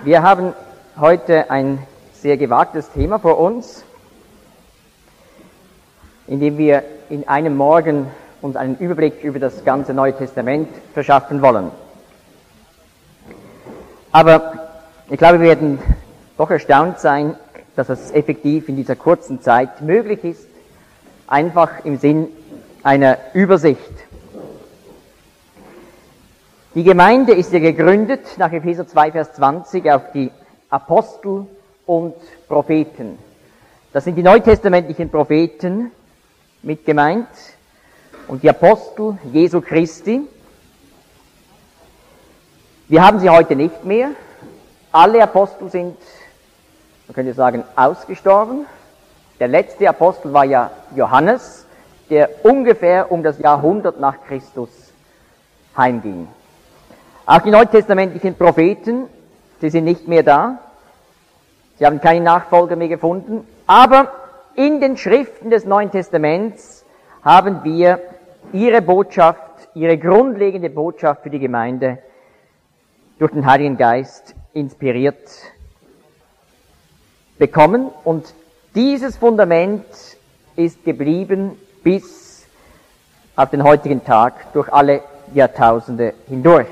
Wir haben heute ein sehr gewagtes Thema vor uns, in dem wir in einem Morgen uns einen Überblick über das ganze Neue Testament verschaffen wollen. Aber ich glaube, wir werden doch erstaunt sein, dass es effektiv in dieser kurzen Zeit möglich ist, einfach im Sinn einer Übersicht. Die Gemeinde ist ja gegründet nach Epheser 2, Vers 20 auf die Apostel und Propheten. Das sind die neutestamentlichen Propheten mit gemeint und die Apostel Jesu Christi. Wir haben sie heute nicht mehr. Alle Apostel sind, man könnte sagen, ausgestorben. Der letzte Apostel war ja Johannes, der ungefähr um das Jahr 100 nach Christus heimging. Auch die neutestamentlichen Propheten, sie sind nicht mehr da. Sie haben keine Nachfolger mehr gefunden. Aber in den Schriften des Neuen Testaments haben wir ihre Botschaft, ihre grundlegende Botschaft für die Gemeinde durch den Heiligen Geist inspiriert bekommen. Und dieses Fundament ist geblieben bis auf den heutigen Tag durch alle Jahrtausende hindurch.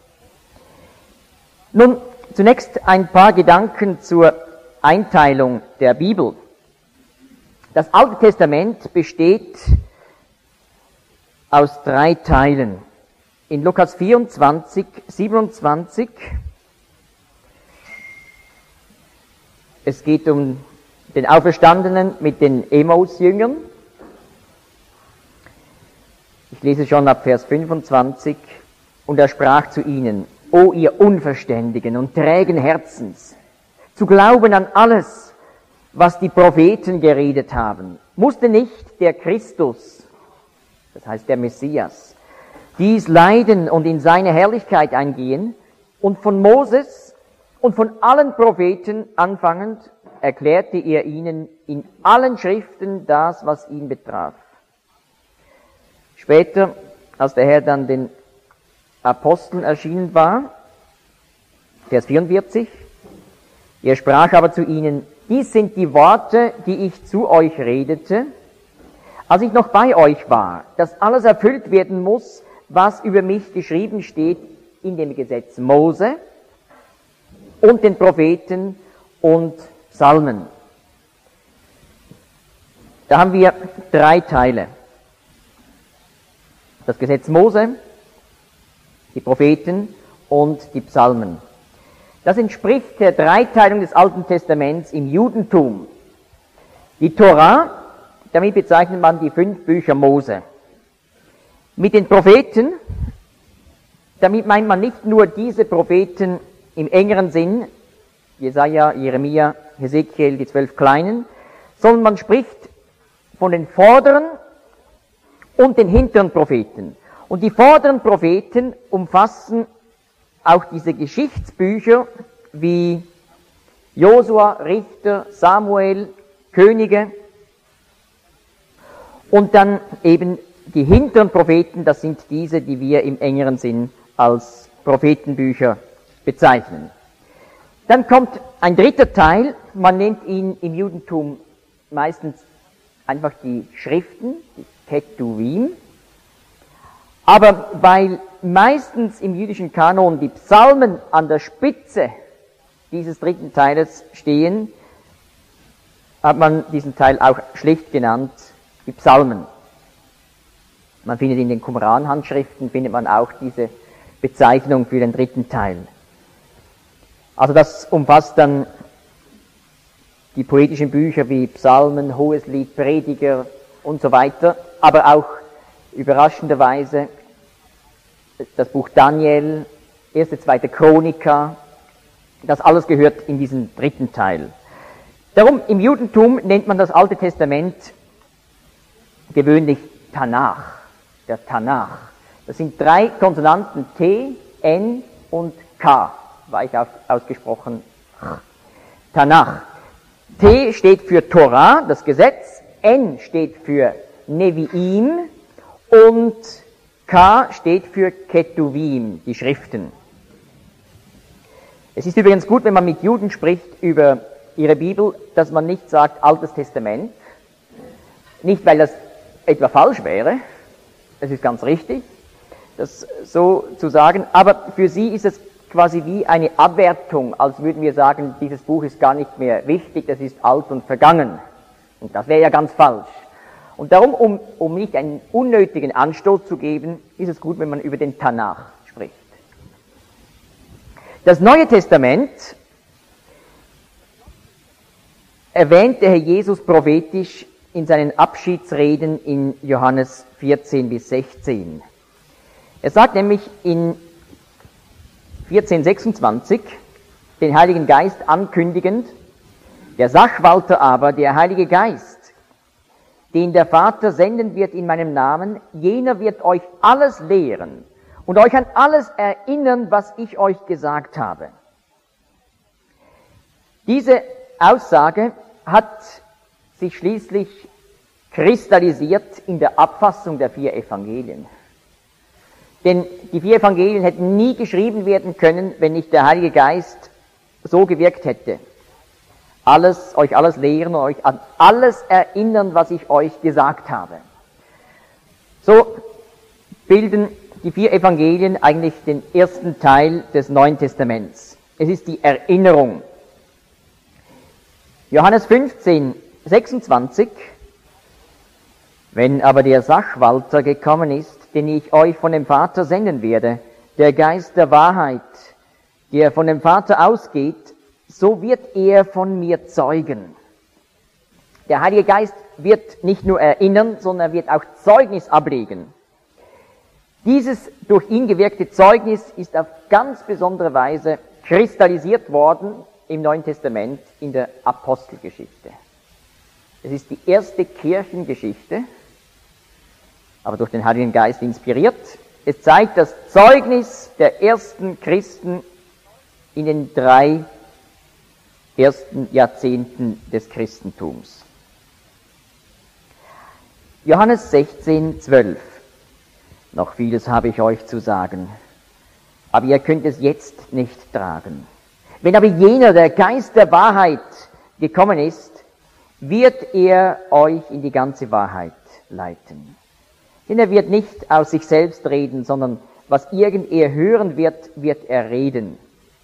Nun, zunächst ein paar Gedanken zur Einteilung der Bibel. Das Alte Testament besteht aus 3 Teilen. In Lukas 24, 27, es geht um den Auferstandenen mit den Emmaus-Jüngern. Ich lese schon ab Vers 25. Und er sprach zu ihnen: O ihr Unverständigen und trägen Herzens, zu glauben an alles, was die Propheten geredet haben. Musste nicht der Christus, das heißt der Messias, dies leiden und in seine Herrlichkeit eingehen? Und von Moses und von allen Propheten anfangend erklärte er ihnen in allen Schriften das, was ihn betraf. Später, als der Herr dann den Aposteln erschienen war, Vers 44, er sprach aber zu ihnen: Dies sind die Worte, die ich zu euch redete, als ich noch bei euch war, dass alles erfüllt werden muss, was über mich geschrieben steht in dem Gesetz Mose und den Propheten und Psalmen. Da haben wir 3 Teile. Das Gesetz Mose, die Propheten und die Psalmen. Das entspricht der Dreiteilung des Alten Testaments im Judentum. Die Tora, damit bezeichnet man die 5 Bücher Mose. Mit den Propheten, damit meint man nicht nur diese Propheten im engeren Sinn, Jesaja, Jeremia, Hesekiel, die 12 Kleinen, sondern man spricht von den vorderen und den hinteren Propheten. Und die vorderen Propheten umfassen auch diese Geschichtsbücher wie Josua, Richter, Samuel, Könige. Und dann eben die hinteren Propheten, das sind diese, die wir im engeren Sinn als Prophetenbücher bezeichnen. Dann kommt ein 3. Teil, man nennt ihn im Judentum meistens einfach die Schriften, die Ketuvim. Aber weil meistens im jüdischen Kanon die Psalmen an der Spitze dieses 3. Teiles stehen, hat man diesen Teil auch schlicht genannt, die Psalmen. Man findet in den Qumran-Handschriften findet man auch diese Bezeichnung für den 3. Teil. Also das umfasst dann die poetischen Bücher wie Psalmen, Hoheslied, Prediger und so weiter, aber auch überraschenderweise das Buch Daniel, 1., 2. Chronika, das alles gehört in diesen 3. Teil. Darum, im Judentum nennt man das Alte Testament gewöhnlich Tanach, der Tanach. Das sind 3 Konsonanten T, N und K, weich ausgesprochen. Tanach. T steht für Torah, das Gesetz, N steht für Neviim und K steht für Ketuvim, die Schriften. Es ist übrigens gut, wenn man mit Juden spricht über ihre Bibel, dass man nicht sagt Altes Testament, nicht weil das etwa falsch wäre, das ist ganz richtig, das so zu sagen, aber für sie ist es quasi wie eine Abwertung, als würden wir sagen, dieses Buch ist gar nicht mehr wichtig, das ist alt und vergangen. Und das wäre ja ganz falsch. Und darum, um nicht einen unnötigen Anstoß zu geben, ist es gut, wenn man über den Tanach spricht. Das Neue Testament erwähnt der Herr Jesus prophetisch in seinen Abschiedsreden in Johannes 14 bis 16. Er sagt nämlich in 14,26 den Heiligen Geist ankündigend: Der Sachwalter aber, der Heilige Geist, den der Vater senden wird in meinem Namen, jener wird euch alles lehren und euch an alles erinnern, was ich euch gesagt habe. Diese Aussage hat sich schließlich kristallisiert in der Abfassung der 4 Evangelien. Denn die 4 Evangelien hätten nie geschrieben werden können, wenn nicht der Heilige Geist so gewirkt hätte. Euch alles lehren und euch an alles erinnern, was ich euch gesagt habe. So bilden die 4 Evangelien eigentlich den ersten Teil des Neuen Testaments. Es ist die Erinnerung. Johannes 15, 26: Wenn aber der Sachwalter gekommen ist, den ich euch von dem Vater senden werde, der Geist der Wahrheit, der von dem Vater ausgeht, so wird er von mir zeugen. Der Heilige Geist wird nicht nur erinnern, sondern er wird auch Zeugnis ablegen. Dieses durch ihn gewirkte Zeugnis ist auf ganz besondere Weise kristallisiert worden im Neuen Testament in der Apostelgeschichte. Es ist die erste Kirchengeschichte, aber durch den Heiligen Geist inspiriert. Es zeigt das Zeugnis der ersten Christen in den 3 ersten Jahrzehnten des Christentums. Johannes 16, 12. Noch vieles habe ich euch zu sagen, aber ihr könnt es jetzt nicht tragen. Wenn aber jener, der Geist der Wahrheit, gekommen ist, wird er euch in die ganze Wahrheit leiten. Denn er wird nicht aus sich selbst reden, sondern was irgend er hören wird, wird er reden.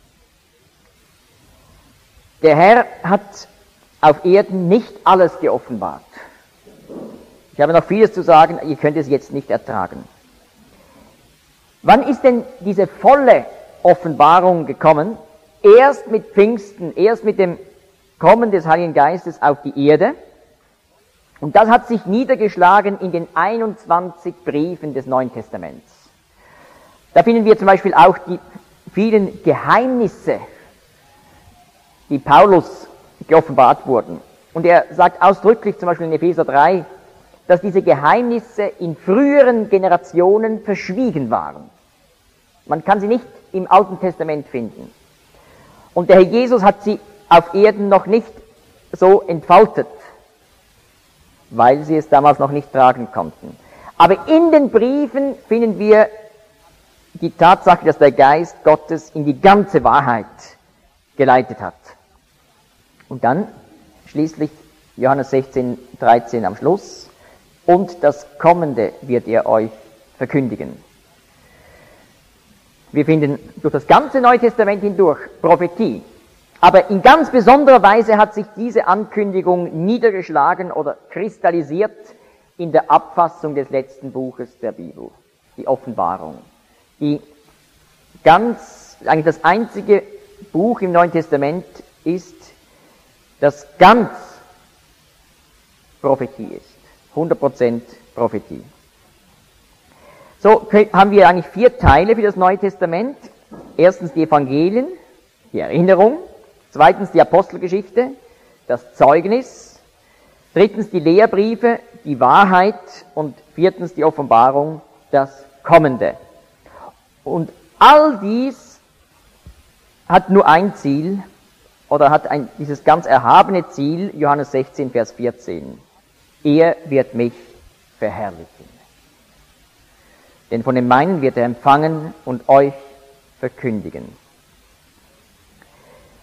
Der Herr hat auf Erden nicht alles geoffenbart. Ich habe noch vieles zu sagen, ihr könnt es jetzt nicht ertragen. Wann ist denn diese volle Offenbarung gekommen? Erst mit Pfingsten, erst mit dem Kommen des Heiligen Geistes auf die Erde. Und das hat sich niedergeschlagen in den 21 Briefen des Neuen Testaments. Da finden wir zum Beispiel auch die vielen Geheimnisse, die Paulus geoffenbart wurden. Und er sagt ausdrücklich, zum Beispiel in Epheser 3, dass diese Geheimnisse in früheren Generationen verschwiegen waren. Man kann sie nicht im Alten Testament finden. Und der Herr Jesus hat sie auf Erden noch nicht so entfaltet, weil sie es damals noch nicht tragen konnten. Aber in den Briefen finden wir die Tatsache, dass der Geist Gottes in die ganze Wahrheit geleitet hat. Und dann schließlich Johannes 16, 13 am Schluss: Und das Kommende wird er euch verkündigen. Wir finden durch das ganze Neue Testament hindurch Prophetie. Aber in ganz besonderer Weise hat sich diese Ankündigung niedergeschlagen oder kristallisiert in der Abfassung des letzten Buches der Bibel, die Offenbarung. Die eigentlich das einzige Buch im Neuen Testament ist, das ganz Prophetie ist. 100% Prophetie. So haben wir eigentlich 4 Teile für das Neue Testament. Erstens die Evangelien, die Erinnerung. Zweitens die Apostelgeschichte, das Zeugnis. Drittens die Lehrbriefe, die Wahrheit. Und viertens die Offenbarung, das Kommende. Und all dies hat nur ein Ziel, oder hat dieses ganz erhabene Ziel, Johannes 16, Vers 14. Er wird mich verherrlichen. Denn von dem meinen wird er empfangen und euch verkündigen.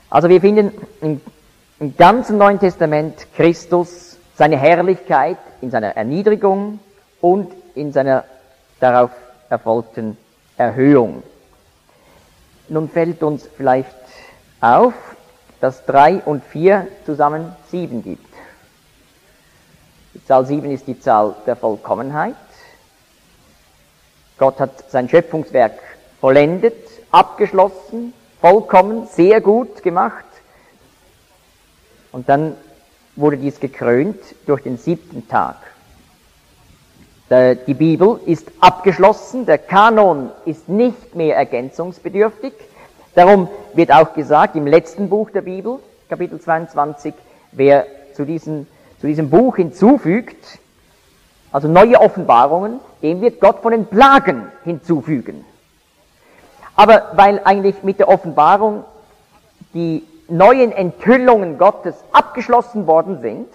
Also wir finden im ganzen Neuen Testament Christus, seine Herrlichkeit in seiner Erniedrigung und in seiner darauf erfolgten Erhöhung. Nun fällt uns vielleicht auf, dass 3 und 4 zusammen 7 gibt. Die Zahl 7 ist die Zahl der Vollkommenheit. Gott hat sein Schöpfungswerk vollendet, abgeschlossen, vollkommen, sehr gut gemacht. Und dann wurde dies gekrönt durch den 7. Tag. Die Bibel ist abgeschlossen, der Kanon ist nicht mehr ergänzungsbedürftig. Darum wird auch gesagt im letzten Buch der Bibel, Kapitel 22, wer zu diesem Buch hinzufügt, also neue Offenbarungen, dem wird Gott von den Plagen hinzufügen. Aber weil eigentlich mit der Offenbarung die neuen Enthüllungen Gottes abgeschlossen worden sind,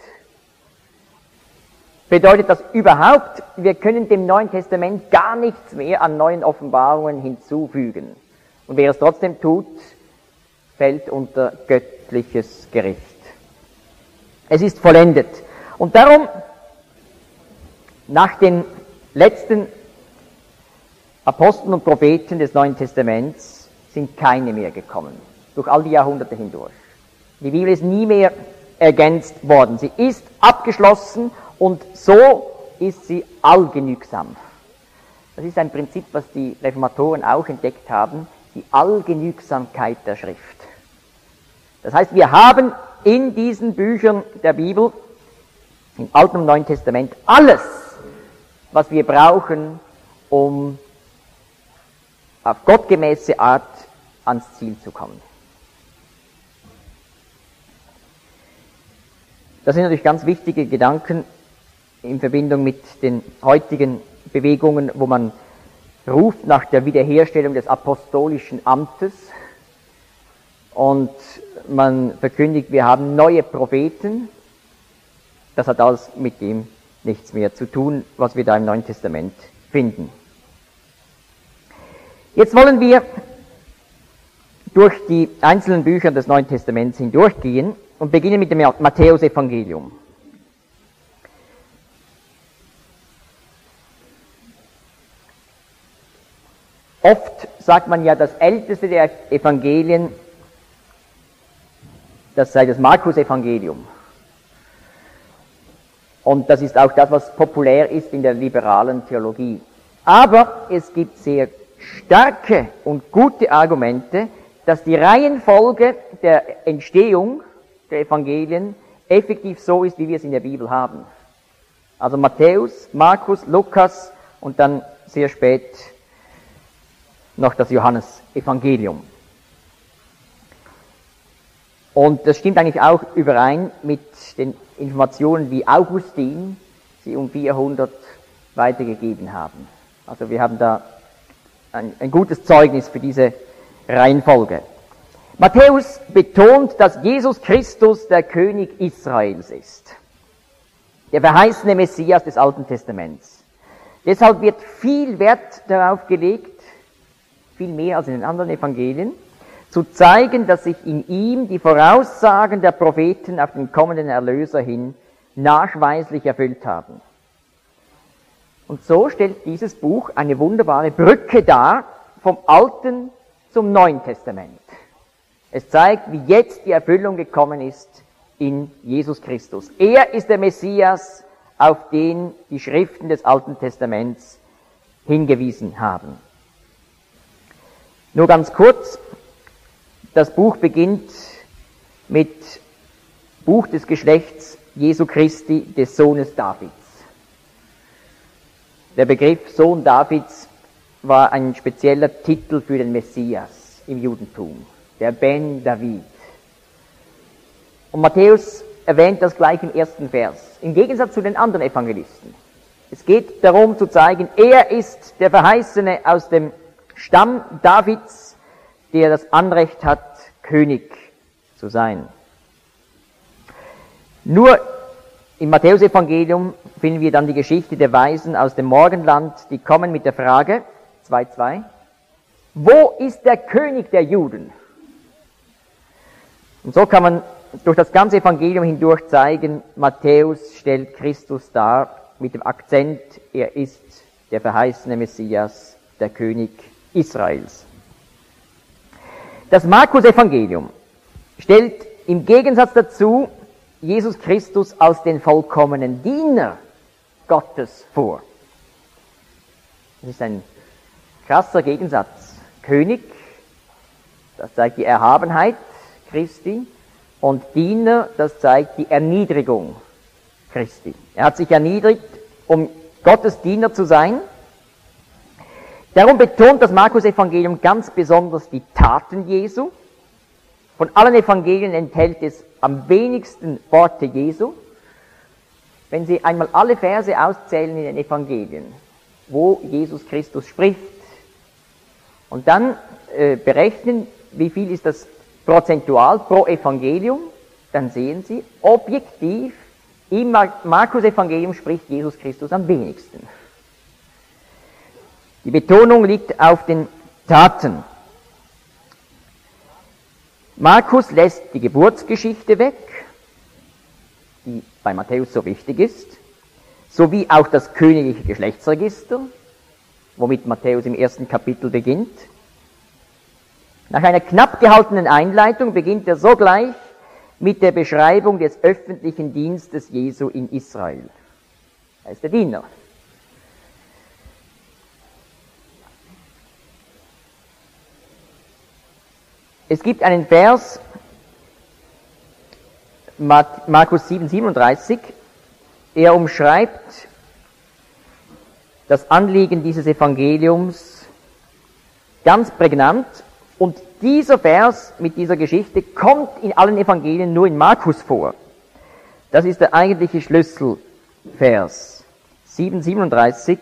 bedeutet das überhaupt, wir können dem Neuen Testament gar nichts mehr an neuen Offenbarungen hinzufügen. Und wer es trotzdem tut, fällt unter göttliches Gericht. Es ist vollendet. Und darum, nach den letzten Aposteln und Propheten des Neuen Testaments sind keine mehr gekommen, durch all die Jahrhunderte hindurch. Die Bibel ist nie mehr ergänzt worden. Sie ist abgeschlossen und so ist sie allgenügsam. Das ist ein Prinzip, was die Reformatoren auch entdeckt haben, die Allgenügsamkeit der Schrift. Das heißt, wir haben in diesen Büchern der Bibel, im Alten und Neuen Testament, alles, was wir brauchen, um auf gottgemäße Art ans Ziel zu kommen. Das sind natürlich ganz wichtige Gedanken in Verbindung mit den heutigen Bewegungen, wo man ruft nach der Wiederherstellung des apostolischen Amtes und man verkündigt, wir haben neue Propheten. Das hat alles mit dem nichts mehr zu tun, was wir da im Neuen Testament finden. Jetzt wollen wir durch die einzelnen Bücher des Neuen Testaments hindurchgehen und beginnen mit dem Matthäusevangelium. Oft sagt man ja, das älteste der Evangelien, das sei das Markus-Evangelium. Und das ist auch das, was populär ist in der liberalen Theologie. Aber es gibt sehr starke und gute Argumente, dass die Reihenfolge der Entstehung der Evangelien effektiv so ist, wie wir es in der Bibel haben. Also Matthäus, Markus, Lukas und dann sehr spät noch das Johannes-Evangelium. Und das stimmt eigentlich auch überein mit den Informationen, wie Augustin sie um 400 weitergegeben haben. Also wir haben da ein gutes Zeugnis für diese Reihenfolge. Matthäus betont, dass Jesus Christus der König Israels ist, der verheißene Messias des Alten Testaments. Deshalb wird viel Wert darauf gelegt, viel mehr als in den anderen Evangelien, zu zeigen, dass sich in ihm die Voraussagen der Propheten auf den kommenden Erlöser hin nachweislich erfüllt haben. Und so stellt dieses Buch eine wunderbare Brücke dar vom Alten zum Neuen Testament. Es zeigt, wie jetzt die Erfüllung gekommen ist in Jesus Christus. Er ist der Messias, auf den die Schriften des Alten Testaments hingewiesen haben. Nur ganz kurz, das Buch beginnt mit Buch des Geschlechts Jesu Christi, des Sohnes Davids. Der Begriff Sohn Davids war ein spezieller Titel für den Messias im Judentum, der Ben David. Und Matthäus erwähnt das gleich im ersten Vers, im Gegensatz zu den anderen Evangelisten. Es geht darum zu zeigen, er ist der Verheißene aus dem Stamm Davids, der das Anrecht hat, König zu sein. Nur im Matthäusevangelium finden wir dann die Geschichte der Weisen aus dem Morgenland, die kommen mit der Frage, 2,2, wo ist der König der Juden? Und so kann man durch das ganze Evangelium hindurch zeigen, Matthäus stellt Christus dar mit dem Akzent, er ist der verheißene Messias, der König Israels. Das Markus-Evangelium stellt im Gegensatz dazu Jesus Christus als den vollkommenen Diener Gottes vor. Das ist ein krasser Gegensatz. König, das zeigt die Erhabenheit Christi, und Diener, das zeigt die Erniedrigung Christi. Er hat sich erniedrigt, um Gottes Diener zu sein. Darum betont das Markus-Evangelium ganz besonders die Taten Jesu. Von allen Evangelien enthält es am wenigsten Worte Jesu. Wenn Sie einmal alle Verse auszählen in den Evangelien, wo Jesus Christus spricht, und dann berechnen, wie viel ist das prozentual pro Evangelium, dann sehen Sie, objektiv, im Markus-Evangelium spricht Jesus Christus am wenigsten. Die Betonung liegt auf den Taten. Markus lässt die Geburtsgeschichte weg, die bei Matthäus so wichtig ist, sowie auch das königliche Geschlechtsregister, womit Matthäus im 1. Kapitel beginnt. Nach einer knapp gehaltenen Einleitung beginnt er sogleich mit der Beschreibung des öffentlichen Dienstes Jesu in Israel. Er ist der Diener. Es gibt einen Vers, Markus 7,37, er umschreibt das Anliegen dieses Evangeliums ganz prägnant, und dieser Vers mit dieser Geschichte kommt in allen Evangelien nur in Markus vor. Das ist der eigentliche Schlüsselvers. 7,37.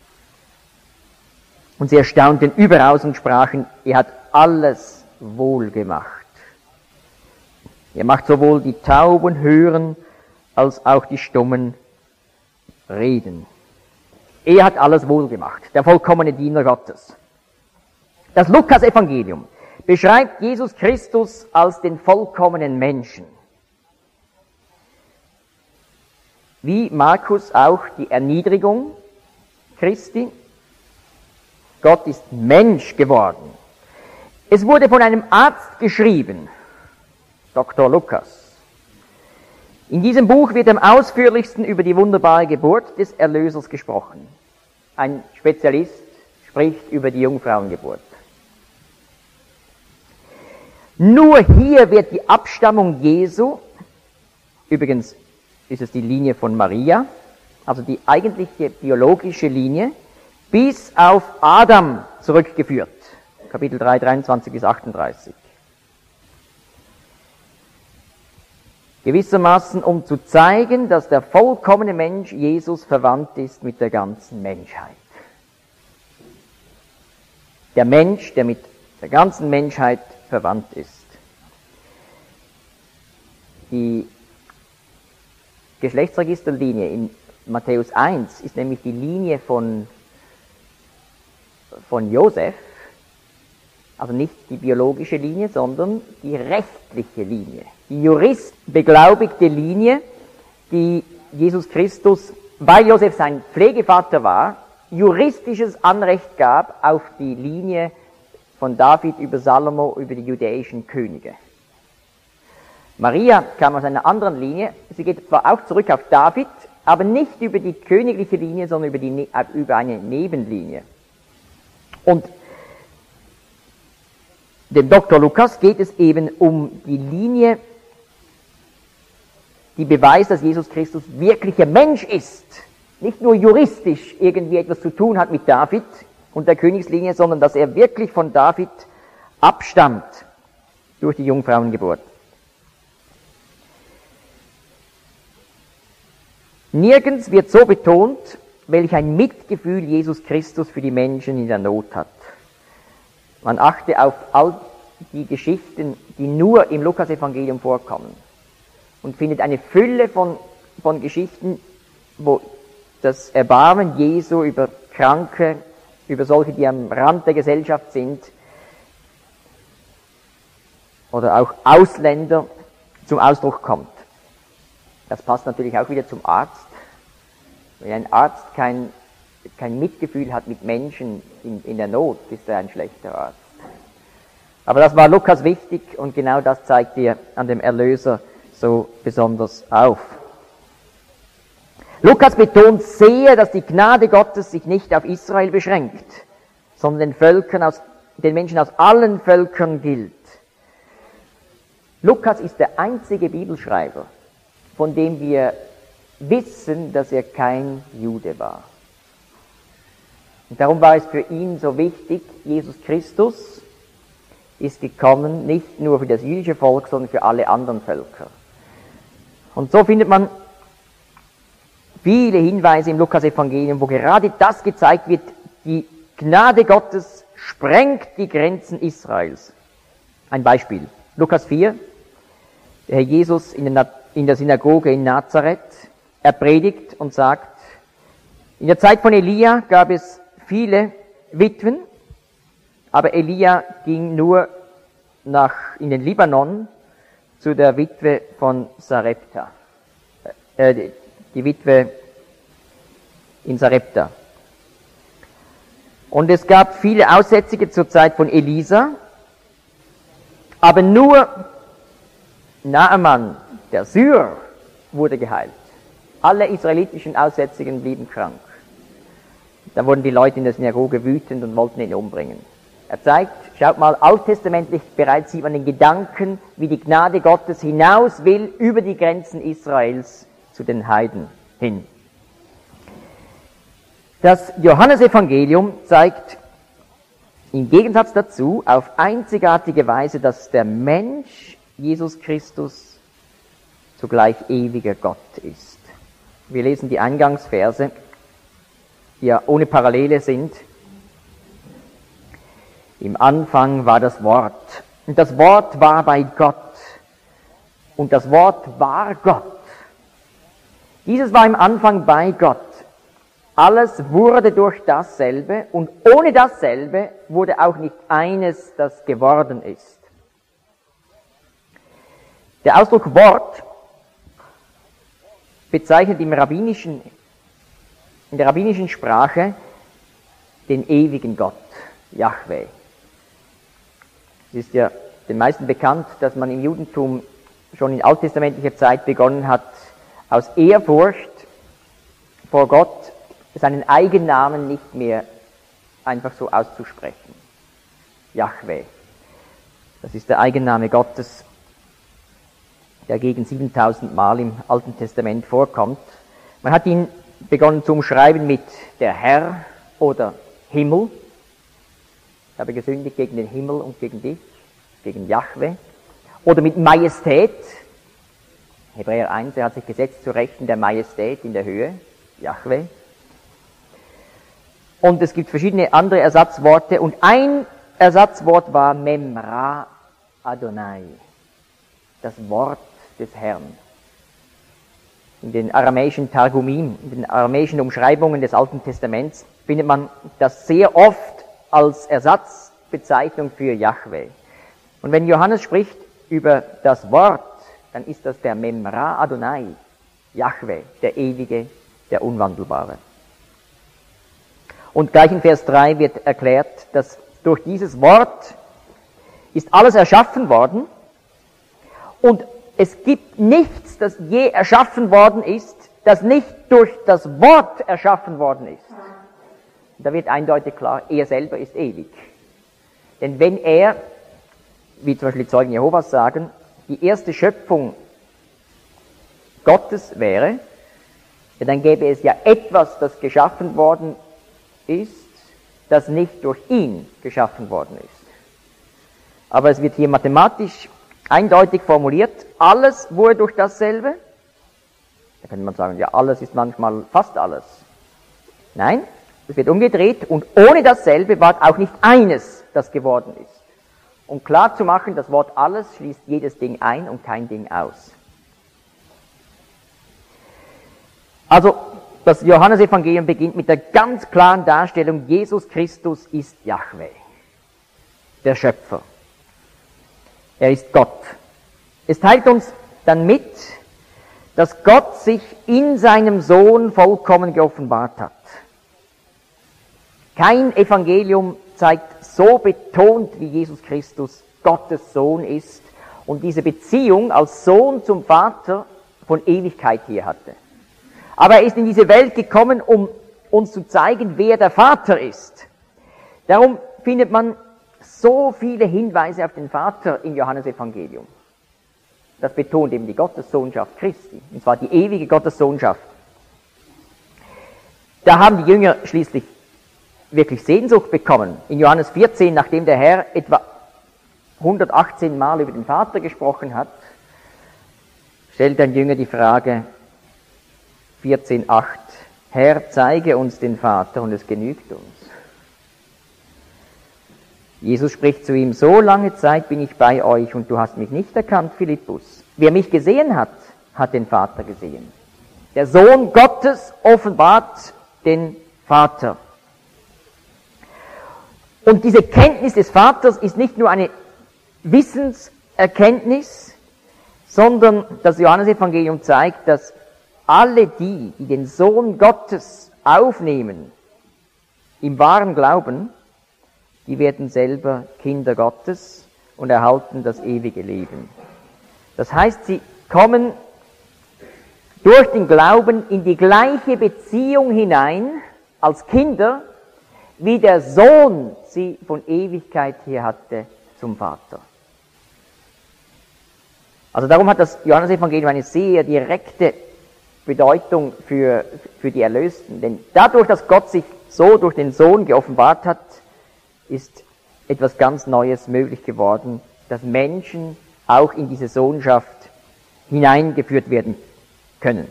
Und sie erstaunten überaus und sprachen, er hat alles wohl gemacht. Er macht sowohl die Tauben hören, als auch die Stummen reden. Er hat alles wohl gemacht, der vollkommene Diener Gottes. Das Lukas-Evangelium beschreibt Jesus Christus als den vollkommenen Menschen. Wie Markus auch die Erniedrigung Christi. Gott ist Mensch geworden. Es wurde von einem Arzt geschrieben, Dr. Lukas. In diesem Buch wird am ausführlichsten über die wunderbare Geburt des Erlösers gesprochen. Ein Spezialist spricht über die Jungfrauengeburt. Nur hier wird die Abstammung Jesu, übrigens ist es die Linie von Maria, also die eigentliche biologische Linie, bis auf Adam zurückgeführt. Kapitel 3, 23 bis 38. Gewissermaßen, um zu zeigen, dass der vollkommene Mensch Jesus verwandt ist mit der ganzen Menschheit. Der Mensch, der mit der ganzen Menschheit verwandt ist. Die Geschlechtsregisterlinie in Matthäus 1 ist nämlich die Linie von Josef, also nicht die biologische Linie, sondern die rechtliche Linie, die juristbeglaubigte Linie, die Jesus Christus, weil Josef sein Pflegevater war, juristisches Anrecht gab auf die Linie von David über Salomo, über die judäischen Könige. Maria kam aus einer anderen Linie, sie geht zwar auch zurück auf David, aber nicht über die königliche Linie, sondern über eine Nebenlinie. Und dem Dr. Lukas geht es eben um die Linie, die beweist, dass Jesus Christus wirklicher Mensch ist. Nicht nur juristisch irgendwie etwas zu tun hat mit David und der Königslinie, sondern dass er wirklich von David abstammt durch die Jungfrauengeburt. Nirgends wird so betont, welch ein Mitgefühl Jesus Christus für die Menschen in der Not hat. Man achte auf all die Geschichten, die nur im Lukas-Evangelium vorkommen, und findet eine Fülle von Geschichten, wo das Erbarmen Jesu über Kranke, über solche, die am Rand der Gesellschaft sind, oder auch Ausländer zum Ausdruck kommt. Das passt natürlich auch wieder zum Arzt. Wenn ein Arzt kein Mitgefühl hat mit Menschen in der Not, ist er ein schlechter Arzt. Aber das war Lukas wichtig und genau das zeigt er an dem Erlöser so besonders auf. Lukas betont sehr, dass die Gnade Gottes sich nicht auf Israel beschränkt, sondern den Menschen aus allen Völkern gilt. Lukas ist der einzige Bibelschreiber, von dem wir wissen, dass er kein Jude war. Und darum war es für ihn so wichtig, Jesus Christus ist gekommen, nicht nur für das jüdische Volk, sondern für alle anderen Völker. Und so findet man viele Hinweise im Lukas-Evangelium, wo gerade das gezeigt wird, die Gnade Gottes sprengt die Grenzen Israels. Ein Beispiel, Lukas 4, der Herr Jesus in der Synagoge in Nazareth, er predigt und sagt, in der Zeit von Elia gab es viele Witwen, aber Elia ging nur in den Libanon zu der Witwe von Sarepta, die Witwe in Sarepta. Und es gab viele Aussätzige zur Zeit von Elisa, aber nur Naaman, der Syrer, wurde geheilt. Alle israelitischen Aussätzigen blieben krank. Da wurden die Leute in der Synagoge wütend und wollten ihn umbringen. Er zeigt, schaut mal, alttestamentlich bereits sieht man den Gedanken, wie die Gnade Gottes hinaus will über die Grenzen Israels zu den Heiden hin. Das Johannesevangelium zeigt im Gegensatz dazu auf einzigartige Weise, dass der Mensch, Jesus Christus, zugleich ewiger Gott ist. Wir lesen die Eingangsverse, die ja ohne Parallele sind. Im Anfang war das Wort, und das Wort war bei Gott, und das Wort war Gott. Dieses war im Anfang bei Gott. Alles wurde durch dasselbe, und ohne dasselbe wurde auch nicht eines, das geworden ist. Der Ausdruck Wort bezeichnet in der rabbinischen Sprache den ewigen Gott, Jahwe. Es ist ja den meisten bekannt, dass man im Judentum schon in alttestamentlicher Zeit begonnen hat, aus Ehrfurcht vor Gott seinen Eigennamen nicht mehr einfach so auszusprechen. Jahwe. Das ist der Eigenname Gottes, der gegen 7000 Mal im Alten Testament vorkommt. Man hat ihn begonnen zu umschreiben mit der Herr oder Himmel. Ich habe gesündigt gegen den Himmel und gegen dich, gegen Jahwe. Oder mit Majestät. Hebräer 1, er hat sich gesetzt zu Rechten der Majestät in der Höhe, Jahwe. Und es gibt verschiedene andere Ersatzworte. Und ein Ersatzwort war Memra Adonai, das Wort des Herrn. In den aramäischen Targumim, in den aramäischen Umschreibungen des Alten Testaments findet man das sehr oft als Ersatzbezeichnung für Jahwe. Und wenn Johannes spricht über das Wort, dann ist das der Memra Adonai, Jahwe, der Ewige, der Unwandelbare. Und gleich in Vers 3 wird erklärt, dass durch dieses Wort ist alles erschaffen worden und es gibt nichts, das je erschaffen worden ist, das nicht durch das Wort erschaffen worden ist. Da wird eindeutig klar, er selber ist ewig. Denn wenn er, wie zum Beispiel die Zeugen Jehovas sagen, die erste Schöpfung Gottes wäre, ja, dann gäbe es ja etwas, das geschaffen worden ist, das nicht durch ihn geschaffen worden ist. Aber es wird hier mathematisch eindeutig formuliert, alles wurde durch dasselbe. Da könnte man sagen, ja, alles ist manchmal fast alles. Nein, es wird umgedreht und ohne dasselbe war auch nicht eines, das geworden ist. Um klar zu machen, das Wort alles schließt jedes Ding ein und kein Ding aus. Also, das Johannesevangelium beginnt mit der ganz klaren Darstellung, Jesus Christus ist Jahwe, der Schöpfer. Er ist Gott. Es teilt uns dann mit, dass Gott sich in seinem Sohn vollkommen geoffenbart hat. Kein Evangelium zeigt so betont, wie Jesus Christus Gottes Sohn ist und diese Beziehung als Sohn zum Vater von Ewigkeit her hatte. Aber er ist in diese Welt gekommen, um uns zu zeigen, wer der Vater ist. Darum findet man so viele Hinweise auf den Vater im Johannesevangelium. Das betont eben die Gottessohnschaft Christi, und zwar die ewige Gottessohnschaft. Da haben die Jünger schließlich wirklich Sehnsucht bekommen. In Johannes 14, nachdem der Herr etwa 118 Mal über den Vater gesprochen hat, stellt ein Jünger die Frage, 14,8, Herr, zeige uns den Vater und es genügt uns. Jesus spricht zu ihm, so lange Zeit bin ich bei euch und du hast mich nicht erkannt, Philippus. Wer mich gesehen hat, hat den Vater gesehen. Der Sohn Gottes offenbart den Vater. Und diese Kenntnis des Vaters ist nicht nur eine Wissenserkenntnis, sondern das Johannesevangelium zeigt, dass alle die den Sohn Gottes aufnehmen, im wahren Glauben, die werden selber Kinder Gottes und erhalten das ewige Leben. Das heißt, sie kommen durch den Glauben in die gleiche Beziehung hinein als Kinder, wie der Sohn sie von Ewigkeit her hatte zum Vater. Also darum hat das Johannesevangelium eine sehr direkte Bedeutung für die Erlösten. Denn dadurch, dass Gott sich so durch den Sohn geoffenbart hat, ist etwas ganz Neues möglich geworden, dass Menschen auch in diese Sohnschaft hineingeführt werden können.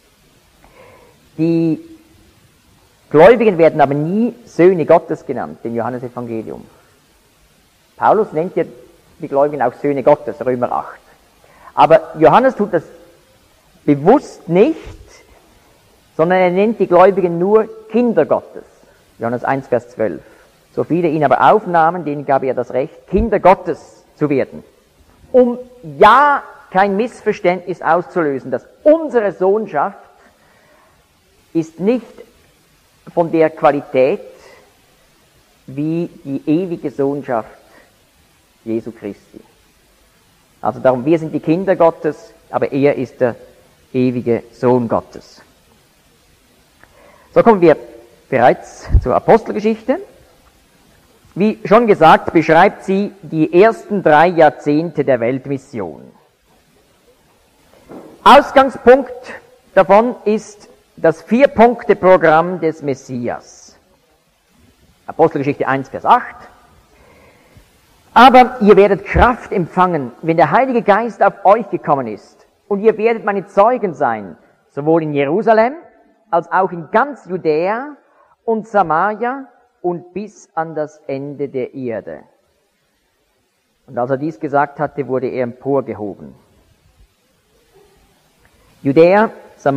Die Gläubigen werden aber nie Söhne Gottes genannt, im Johannesevangelium. Paulus nennt ja die Gläubigen auch Söhne Gottes, Römer 8. Aber Johannes tut das bewusst nicht, sondern er nennt die Gläubigen nur Kinder Gottes. Johannes 1, Vers 12. So viele ihn aber aufnahmen, denen gab er das Recht, Kinder Gottes zu werden. Um ja kein Missverständnis auszulösen, dass unsere Sohnschaft ist nicht von der Qualität wie die ewige Sohnschaft Jesu Christi. Also darum, wir sind die Kinder Gottes, aber er ist der ewige Sohn Gottes. So kommen wir bereits zur Apostelgeschichte. Wie schon gesagt, beschreibt sie die ersten 3 Jahrzehnte der Weltmission. Ausgangspunkt davon ist das 4-Punkte-Programm des Messias. Apostelgeschichte 1, Vers 8. Aber ihr werdet Kraft empfangen, wenn der Heilige Geist auf euch gekommen ist. Und ihr werdet meine Zeugen sein, sowohl in Jerusalem als auch in ganz Judäa und Samaria und bis an das Ende der Erde. Und als er dies gesagt hatte, wurde er emporgehoben. Jerusalem,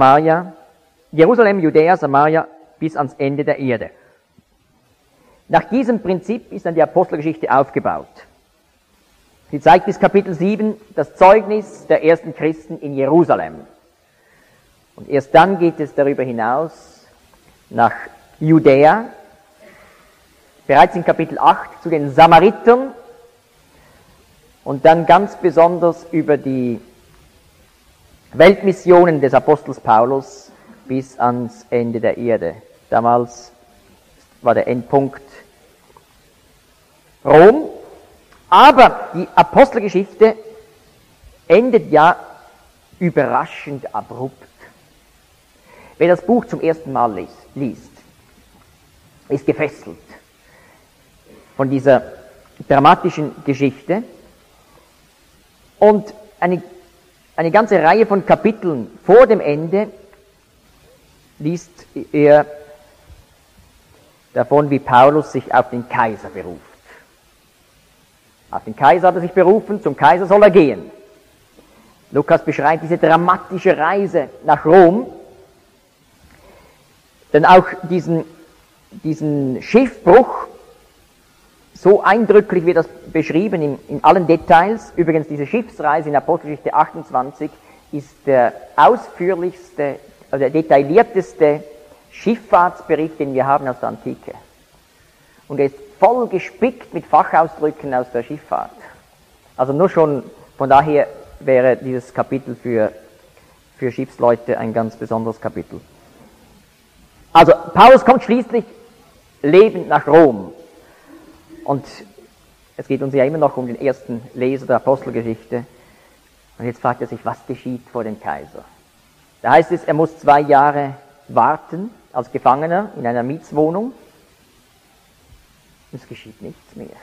Judäa, Samaria bis ans Ende der Erde. Nach diesem Prinzip ist dann die Apostelgeschichte aufgebaut. Sie zeigt bis Kapitel 7 das Zeugnis der ersten Christen in Jerusalem. Und erst dann geht es darüber hinaus nach Judäa, bereits in Kapitel 8 zu den Samaritern und dann ganz besonders über die Weltmissionen des Apostels Paulus bis ans Ende der Erde. Damals war der Endpunkt Rom, aber die Apostelgeschichte endet ja überraschend abrupt. Wer das Buch zum ersten Mal liest, ist gefesselt von dieser dramatischen Geschichte und eine ganze Reihe von Kapiteln vor dem Ende liest er davon, wie Paulus sich auf den Kaiser beruft. Auf den Kaiser hat er sich berufen, zum Kaiser soll er gehen. Lukas beschreibt diese dramatische Reise nach Rom, dann auch diesen Schiffbruch so eindrücklich wird das beschrieben in allen Details. Übrigens, diese Schiffsreise in Apostelgeschichte 28 ist der ausführlichste, also der detaillierteste Schifffahrtsbericht, den wir haben aus der Antike. Und er ist voll gespickt mit Fachausdrücken aus der Schifffahrt. Also nur schon von daher wäre dieses Kapitel für Schiffsleute ein ganz besonderes Kapitel. Also Paulus kommt schließlich lebend nach Rom. Und es geht uns ja immer noch um den ersten Leser der Apostelgeschichte. Und jetzt fragt er sich, was geschieht vor dem Kaiser? Da heißt es, er muss 2 Jahre warten als Gefangener in einer Mietswohnung. Es geschieht nichts mehr.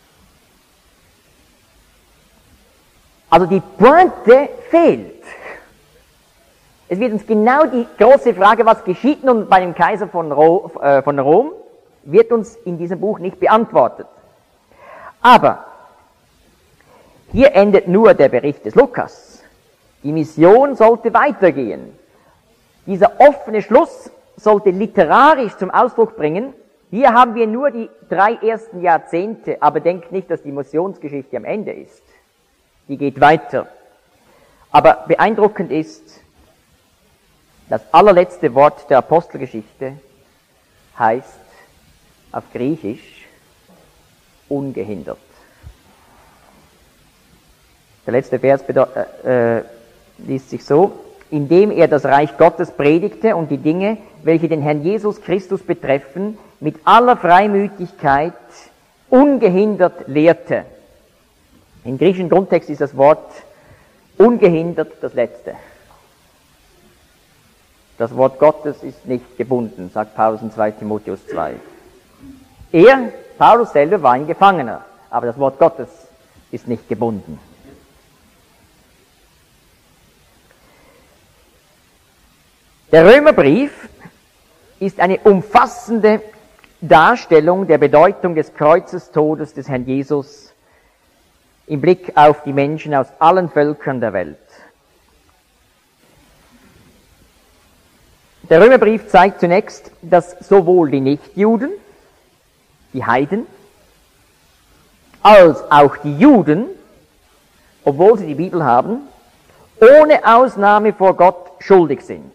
Also die Pointe fehlt. Es wird uns genau die große Frage, was geschieht nun bei dem Kaiser von Rom, wird uns in diesem Buch nicht beantwortet. Aber hier endet nur der Bericht des Lukas. Die Mission sollte weitergehen. Dieser offene Schluss sollte literarisch zum Ausdruck bringen, hier haben wir nur die 3 ersten Jahrzehnte, aber denkt nicht, dass die Missionsgeschichte am Ende ist. Die geht weiter. Aber beeindruckend ist, das allerletzte Wort der Apostelgeschichte heißt auf Griechisch ungehindert. Der letzte Vers liest sich so: Indem er das Reich Gottes predigte und die Dinge, welche den Herrn Jesus Christus betreffen, mit aller Freimütigkeit ungehindert lehrte. Im griechischen Grundtext ist das Wort ungehindert das letzte. Das Wort Gottes ist nicht gebunden, sagt Paulus in 2 Timotheus 2. Paulus selber, war ein Gefangener, aber das Wort Gottes ist nicht gebunden. Der Römerbrief ist eine umfassende Darstellung der Bedeutung des Kreuzestodes des Herrn Jesus im Blick auf die Menschen aus allen Völkern der Welt. Der Römerbrief zeigt zunächst, dass sowohl die Nichtjuden, die Heiden, als auch die Juden, obwohl sie die Bibel haben, ohne Ausnahme vor Gott schuldig sind.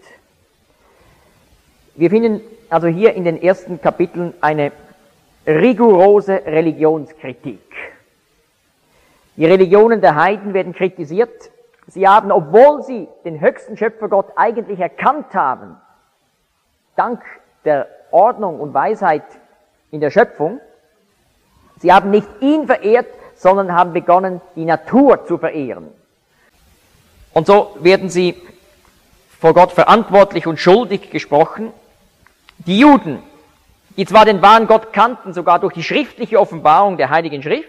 Wir finden also hier in den ersten Kapiteln eine rigorose Religionskritik. Die Religionen der Heiden werden kritisiert. Sie haben, obwohl sie den höchsten Schöpfergott eigentlich erkannt haben, dank der Ordnung und Weisheit in der Schöpfung, sie haben nicht ihn verehrt, sondern haben begonnen, die Natur zu verehren. Und so werden sie vor Gott verantwortlich und schuldig gesprochen. Die Juden, die zwar den wahren Gott kannten, sogar durch die schriftliche Offenbarung der Heiligen Schrift,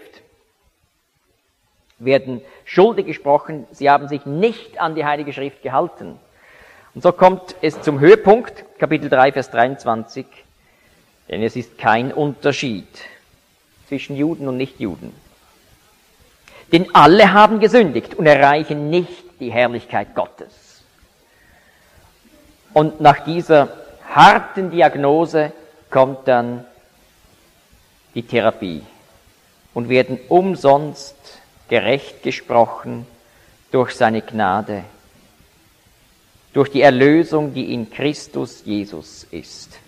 werden schuldig gesprochen, sie haben sich nicht an die Heilige Schrift gehalten. Und so kommt es zum Höhepunkt, Kapitel 3, Vers 23, denn es ist kein Unterschied zwischen Juden und Nichtjuden. Denn alle haben gesündigt und erreichen nicht die Herrlichkeit Gottes. Und nach dieser harten Diagnose kommt dann die Therapie und werden umsonst gerecht gesprochen durch seine Gnade, durch die Erlösung, die in Christus Jesus ist.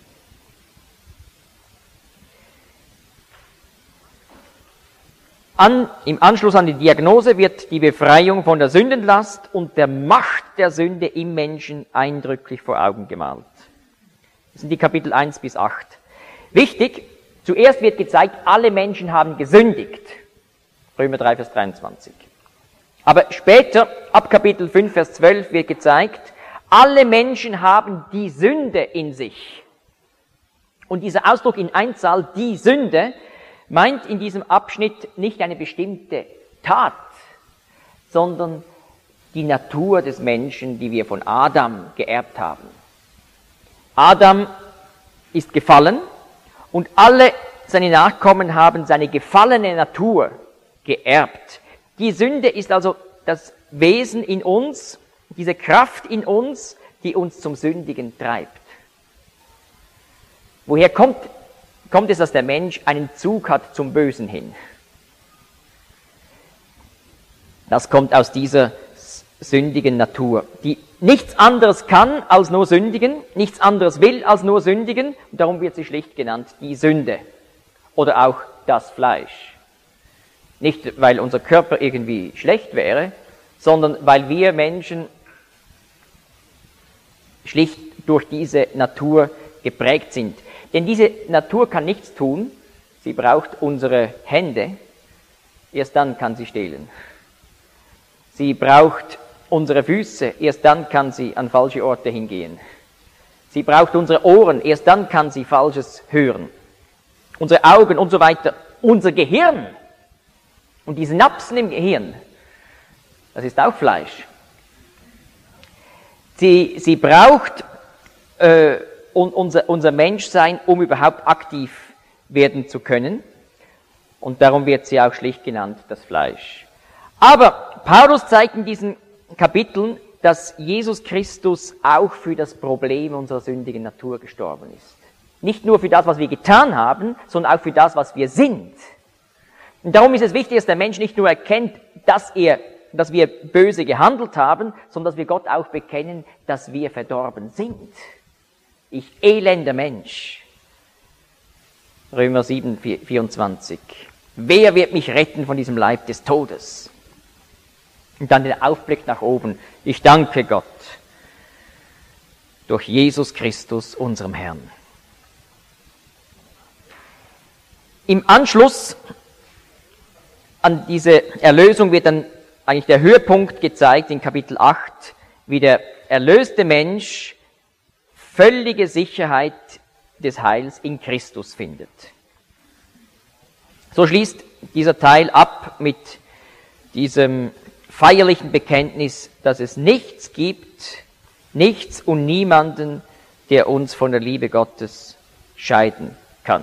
Im Anschluss an die Diagnose wird die Befreiung von der Sündenlast und der Macht der Sünde im Menschen eindrücklich vor Augen gemalt. Das sind die Kapitel 1 bis 8. Wichtig, zuerst wird gezeigt, alle Menschen haben gesündigt. Römer 3, Vers 23. Aber später, ab Kapitel 5, Vers 12, wird gezeigt, alle Menschen haben die Sünde in sich. Und dieser Ausdruck in Einzahl, die Sünde, meint in diesem Abschnitt nicht eine bestimmte Tat, sondern die Natur des Menschen, die wir von Adam geerbt haben. Adam ist gefallen und alle seine Nachkommen haben seine gefallene Natur geerbt. Die Sünde ist also das Wesen in uns, diese Kraft in uns, die uns zum Sündigen treibt. Woher kommt kommt es, dass der Mensch einen Zug hat zum Bösen hin. Das kommt aus dieser sündigen Natur, die nichts anderes kann als nur sündigen, nichts anderes will als nur sündigen, und darum wird sie schlicht genannt, die Sünde oder auch das Fleisch. Nicht, weil unser Körper irgendwie schlecht wäre, sondern weil wir Menschen schlicht durch diese Natur geprägt sind. Denn diese Natur kann nichts tun, sie braucht unsere Hände, erst dann kann sie stehlen. Sie braucht unsere Füße, erst dann kann sie an falsche Orte hingehen. Sie braucht unsere Ohren, erst dann kann sie Falsches hören. Unsere Augen und so weiter. Unser Gehirn und die Synapsen im Gehirn, das ist auch Fleisch. Sie braucht unser Menschsein, um überhaupt aktiv werden zu können. Und darum wird sie auch schlicht genannt, das Fleisch. Aber Paulus zeigt in diesen Kapiteln, dass Jesus Christus auch für das Problem unserer sündigen Natur gestorben ist. Nicht nur für das, was wir getan haben, sondern auch für das, was wir sind. Und darum ist es wichtig, dass der Mensch nicht nur erkennt, dass wir böse gehandelt haben, sondern dass wir Gott auch bekennen, dass wir verdorben sind. Ich elender Mensch. Römer 7, 24. Wer wird mich retten von diesem Leib des Todes? Und dann der Aufblick nach oben. Ich danke Gott durch Jesus Christus, unserem Herrn. Im Anschluss an diese Erlösung wird dann eigentlich der Höhepunkt gezeigt in Kapitel 8, wie der erlöste Mensch völlige Sicherheit des Heils in Christus findet. So schließt dieser Teil ab mit diesem feierlichen Bekenntnis, dass es nichts gibt, nichts und niemanden, der uns von der Liebe Gottes scheiden kann.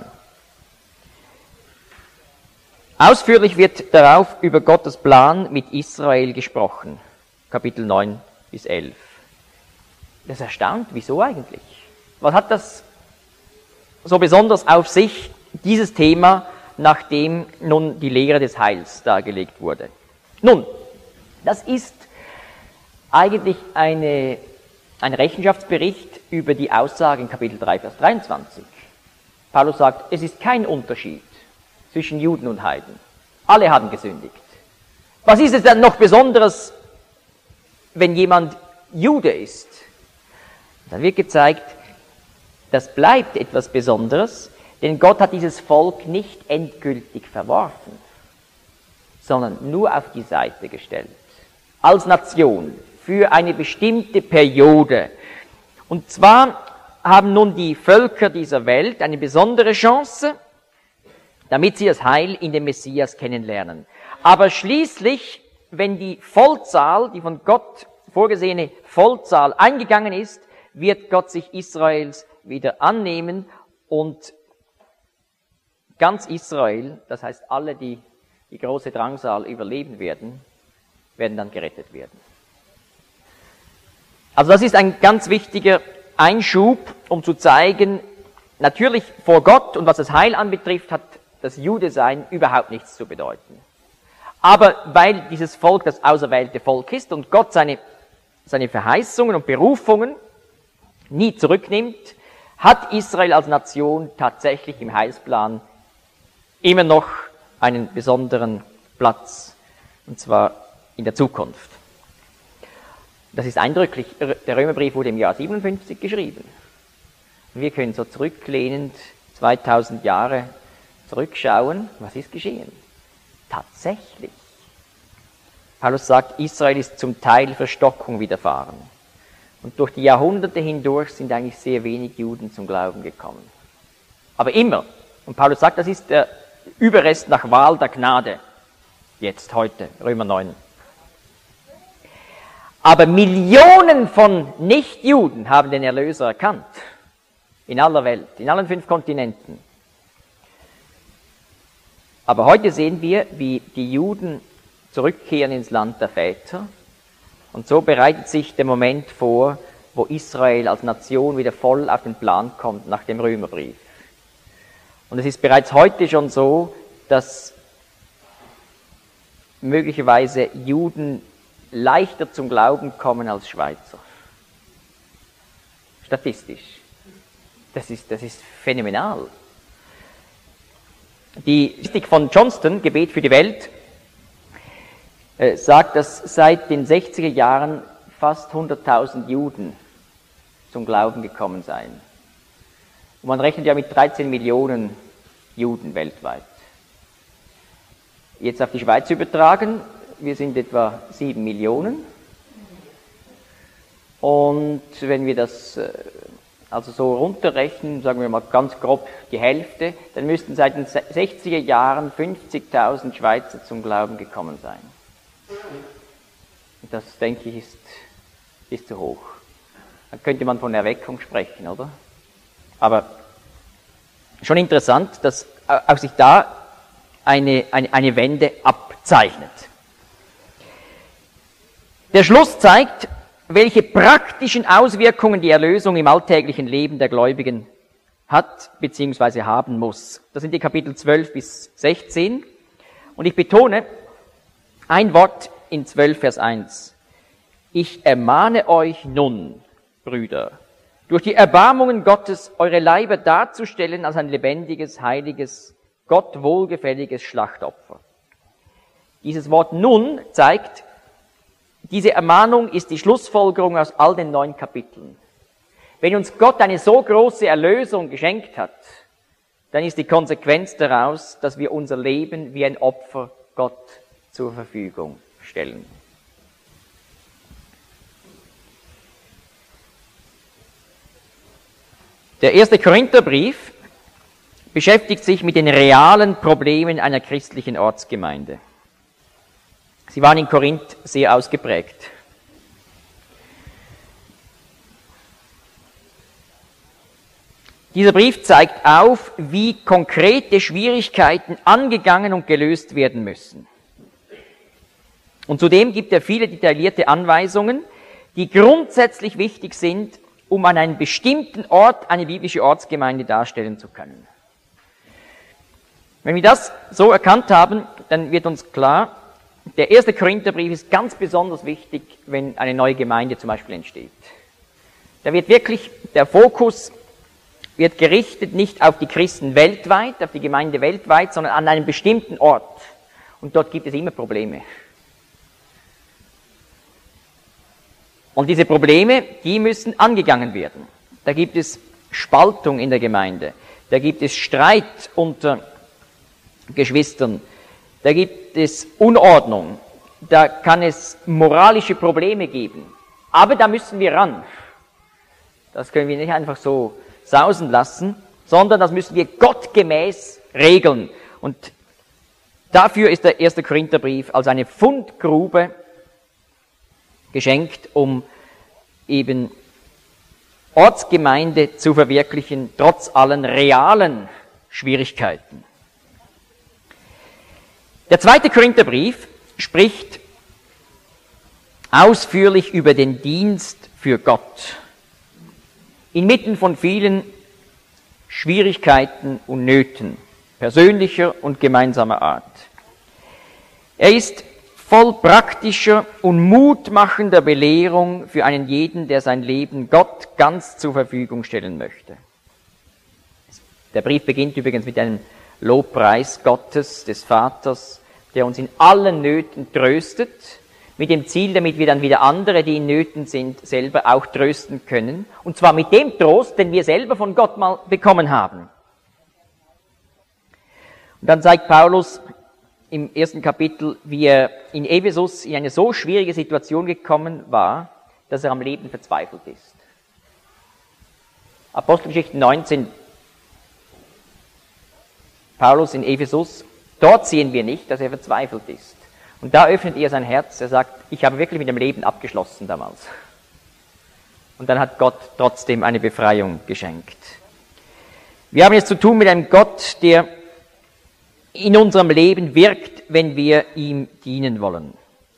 Ausführlich wird darauf über Gottes Plan mit Israel gesprochen, Kapitel 9 bis 11. Das erstaunt, wieso eigentlich? Was hat das so besonders auf sich, dieses Thema, nachdem nun die Lehre des Heils dargelegt wurde? Nun, das ist eigentlich ein Rechenschaftsbericht über die Aussage in Kapitel 3, Vers 23. Paulus sagt, es ist kein Unterschied zwischen Juden und Heiden. Alle haben gesündigt. Was ist es denn noch Besonderes, wenn jemand Jude ist? Dann wird gezeigt, das bleibt etwas Besonderes, denn Gott hat dieses Volk nicht endgültig verworfen, sondern nur auf die Seite gestellt. Als Nation, für eine bestimmte Periode. Und zwar haben nun die Völker dieser Welt eine besondere Chance, damit sie das Heil in dem Messias kennenlernen. Aber schließlich, wenn die Vollzahl, die von Gott vorgesehene Vollzahl eingegangen ist, wird Gott sich Israels wieder annehmen und ganz Israel, das heißt alle, die die große Drangsal überleben werden dann gerettet werden. Also das ist ein ganz wichtiger Einschub, um zu zeigen, natürlich vor Gott und was das Heil anbetrifft, hat das Judesein überhaupt nichts zu bedeuten. Aber weil dieses Volk das auserwählte Volk ist und Gott seine Verheißungen und Berufungen nie zurücknimmt, hat Israel als Nation tatsächlich im Heilsplan immer noch einen besonderen Platz, und zwar in der Zukunft. Das ist eindrücklich. Der Römerbrief wurde im Jahr 57 geschrieben. Wir können so zurücklehnend 2000 Jahre zurückschauen. Was ist geschehen? Tatsächlich. Paulus sagt, Israel ist zum Teil Verstockung widerfahren. Und durch die Jahrhunderte hindurch sind eigentlich sehr wenig Juden zum Glauben gekommen. Aber immer. Und Paulus sagt, das ist der Überrest nach Wahl der Gnade. Jetzt, heute, Römer 9. Aber Millionen von Nichtjuden haben den Erlöser erkannt. In aller Welt, in allen 5 Kontinenten. Aber heute sehen wir, wie die Juden zurückkehren ins Land der Väter. Und so bereitet sich der Moment vor, wo Israel als Nation wieder voll auf den Plan kommt nach dem Römerbrief. Und es ist bereits heute schon so, dass möglicherweise Juden leichter zum Glauben kommen als Schweizer. Statistisch. Das ist phänomenal. Die Statistik von Johnston, Gebet für die Welt, sagt, dass seit den 60er Jahren fast 100.000 Juden zum Glauben gekommen seien. Und man rechnet ja mit 13 Millionen Juden weltweit. Jetzt auf die Schweiz übertragen, wir sind etwa 7 Millionen. Und wenn wir das also so runterrechnen, sagen wir mal ganz grob die Hälfte, dann müssten seit den 60er Jahren 50.000 Schweizer zum Glauben gekommen sein. Und das, denke ich, ist zu hoch. Dann könnte man von Erweckung sprechen, oder? Aber schon interessant, dass auch sich da eine Wende abzeichnet. Der Schluss zeigt, welche praktischen Auswirkungen die Erlösung im alltäglichen Leben der Gläubigen hat bzw. haben muss. Das sind die Kapitel 12 bis 16. Und ich betone ein Wort in 12 Vers 1. Ich ermahne euch nun, Brüder, durch die Erbarmungen Gottes eure Leiber darzustellen als ein lebendiges, heiliges, Gott wohlgefälliges Schlachtopfer. Dieses Wort nun zeigt, diese Ermahnung ist die Schlussfolgerung aus all den 9 Kapiteln. Wenn uns Gott eine so große Erlösung geschenkt hat, dann ist die Konsequenz daraus, dass wir unser Leben wie ein Opfer Gott zur Verfügung stellen. Der 1. Korintherbrief beschäftigt sich mit den realen Problemen einer christlichen Ortsgemeinde. Sie waren in Korinth sehr ausgeprägt. Dieser Brief zeigt auf, wie konkrete Schwierigkeiten angegangen und gelöst werden müssen. Und zudem gibt er viele detaillierte Anweisungen, die grundsätzlich wichtig sind, um an einem bestimmten Ort eine biblische Ortsgemeinde darstellen zu können. Wenn wir das so erkannt haben, dann wird uns klar, der 1. Korintherbrief ist ganz besonders wichtig, wenn eine neue Gemeinde zum Beispiel entsteht. Da wird wirklich der Fokus wird gerichtet nicht auf die Christen weltweit, auf die Gemeinde weltweit, sondern an einem bestimmten Ort. Und dort gibt es immer Probleme. Und diese Probleme, die müssen angegangen werden. Da gibt es Spaltung in der Gemeinde, da gibt es Streit unter Geschwistern, da gibt es Unordnung, da kann es moralische Probleme geben. Aber da müssen wir ran. Das können wir nicht einfach so sausen lassen, sondern das müssen wir gottgemäß regeln. Und dafür ist der 1. Korintherbrief als eine Fundgrube geschenkt, um eben Ortsgemeinde zu verwirklichen, trotz allen realen Schwierigkeiten. Der 2. Korintherbrief spricht ausführlich über den Dienst für Gott, inmitten von vielen Schwierigkeiten und Nöten, persönlicher und gemeinsamer Art. Er ist voll praktischer und mutmachender Belehrung für einen jeden, der sein Leben Gott ganz zur Verfügung stellen möchte. Der Brief beginnt übrigens mit einem Lobpreis Gottes, des Vaters, der uns in allen Nöten tröstet, mit dem Ziel, damit wir dann wieder andere, die in Nöten sind, selber auch trösten können. Und zwar mit dem Trost, den wir selber von Gott mal bekommen haben. Und dann zeigt Paulus im 1. Kapitel, wie er in Ephesus in eine so schwierige Situation gekommen war, dass er am Leben verzweifelt ist. Apostelgeschichte 19, Paulus in Ephesus, dort sehen wir nicht, dass er verzweifelt ist. Und da öffnet er sein Herz, er sagt, ich habe wirklich mit dem Leben abgeschlossen damals. Und dann hat Gott trotzdem eine Befreiung geschenkt. Wir haben jetzt zu tun mit einem Gott, der in unserem Leben wirkt, wenn wir ihm dienen wollen.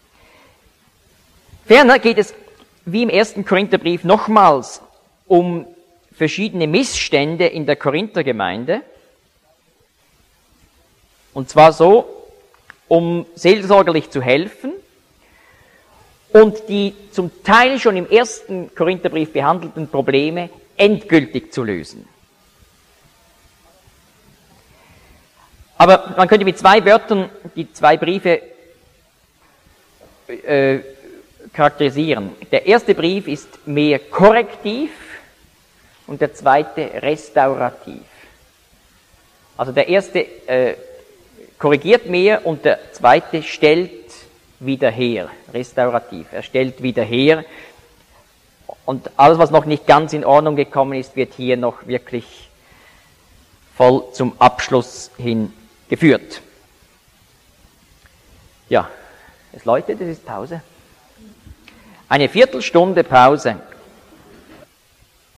Ferner geht es, wie im 1. Korintherbrief, nochmals um verschiedene Missstände in der Korinthergemeinde, Und zwar so, um seelsorgerlich zu helfen und die zum Teil schon im ersten Korintherbrief behandelten Probleme endgültig zu lösen. Aber man könnte mit 2 Wörtern die 2 Briefe charakterisieren. Der erste Brief ist mehr korrektiv und der zweite restaurativ. Also der erste korrigiert mehr und der zweite stellt wieder her, restaurativ. Er stellt wieder her und alles, was noch nicht ganz in Ordnung gekommen ist, wird hier noch wirklich voll zum Abschluss hin geführt. Ja, es läutet, es ist Pause. Eine Viertelstunde Pause.